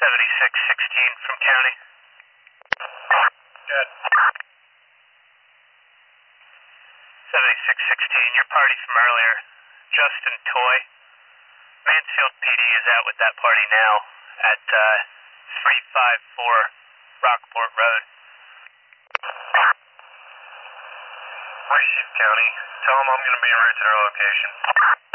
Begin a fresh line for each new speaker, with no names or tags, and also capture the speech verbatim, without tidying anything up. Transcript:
seventy-six sixteen from county.
Good.
seventy-six sixteen, your party from earlier. Justin Toy. Mansfield P D is out with that party now at uh, three five four Rockport Road.
Receive County. Tell them I'm going to be en route to their location.